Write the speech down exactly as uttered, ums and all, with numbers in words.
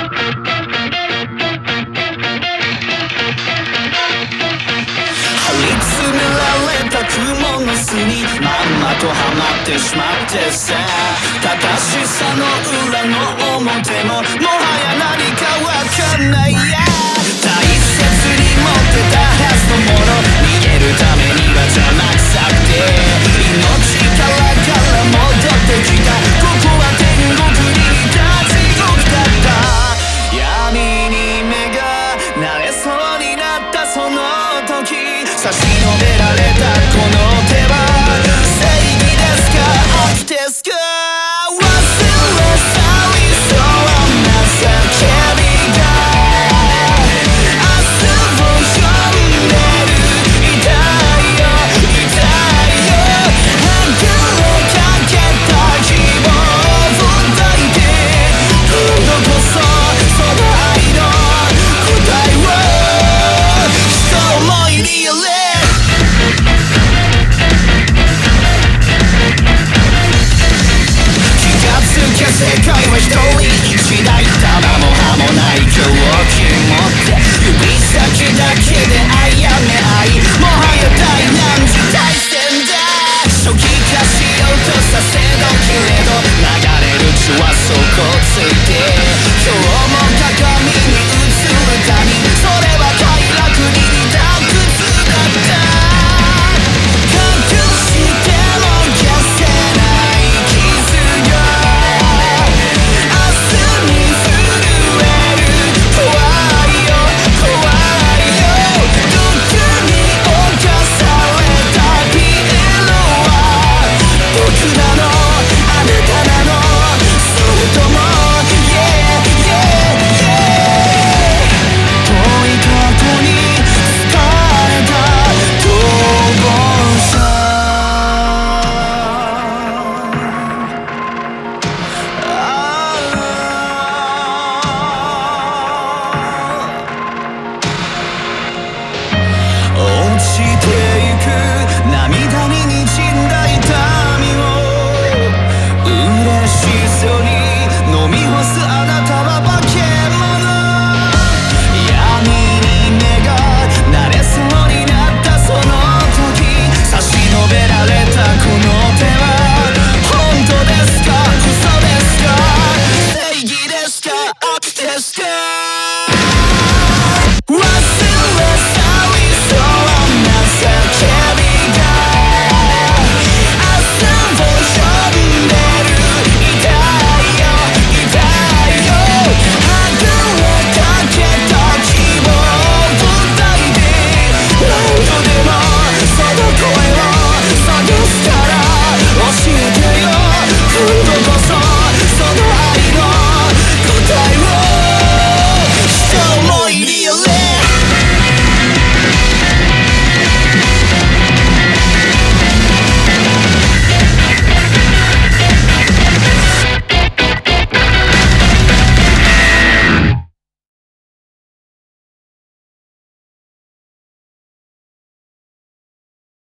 詰められた雲の巣にまんまとはまってしまってさ、正しさの裏の表ももはや何かわかんないや。大切に持ってたはずのもの逃げるためには邪魔くさくて命からから戻ってきた。ここは天国に似た地獄だった。闇に目が慣れそうになったその時、差し伸べられたこの手は正義ですか悪ですか。忘れ去りそうな叫びが明日を呼んでる。痛いよ痛いよはぐれかけた希望を抱いて、今度こそその愛の答えを一思いにやれ。世界は一人一台ただも歯もない狂気持って指先だけであやめ合い、もはや大難事大戦だ。初期化しようとさせどけれど流れる血は底ついて今日も